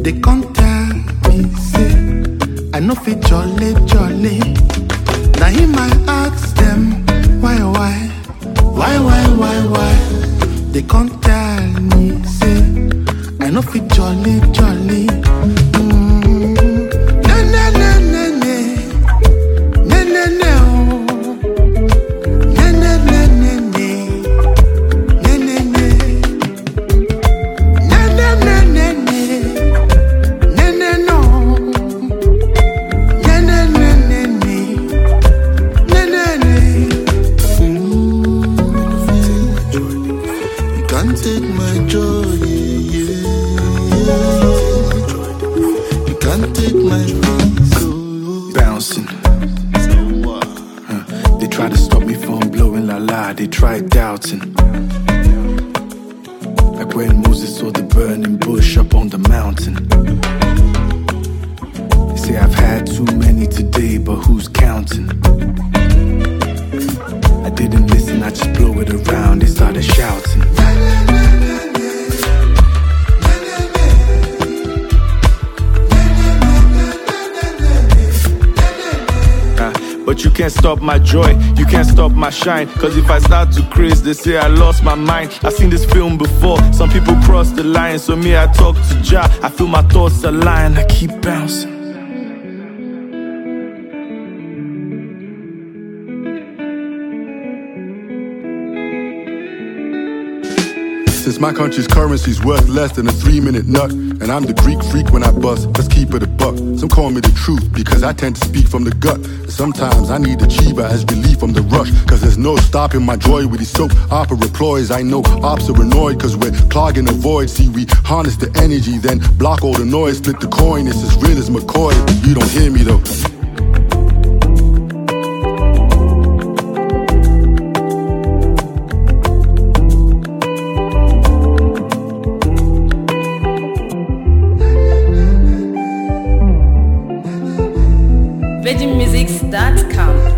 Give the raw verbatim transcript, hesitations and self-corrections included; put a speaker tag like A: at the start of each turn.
A: They can't tell me, say, I know fit jolly, jolly. Now he might ask them, why, why, why, why, why, why? They can't tell me, say, I know fit jolly, jolly. Mm. Na na na na na, na na na oh, na na na na na, na na na, na na na na na, na na no, na na na na na, na na na. You can't take my joy, yeah, yeah. You can't take my peace, oh. Bouncing. Huh. They try to stop me from blowing la la. They try doubting. Like when Moses saw the burning bush up on the mountain. They say I've had too many today, but who's counting? I didn't listen, I just blow it around. They started shouting. But you can't stop my joy, you can't stop my shine. Cause if I start to craze, they say I lost my mind. I've seen this film before, some people cross the line. So me, I talk to Jah, I feel my thoughts align. I keep bouncing.
B: Since my country's currency's worth less than a three-minute nut, and I'm the Greek freak when I bust, let's keep it a buck. Some call me the truth, because I tend to speak from the gut. And sometimes I need the chiba as relief from the rush, cause there's no stopping my joy with these soap opera ploys. I know ops are annoyed, cause we're clogging the void. See, we harness the energy, then block all the noise. Flip the coin, it's as real as McCoy, but you don't hear me though.
C: Veggie Musics dot com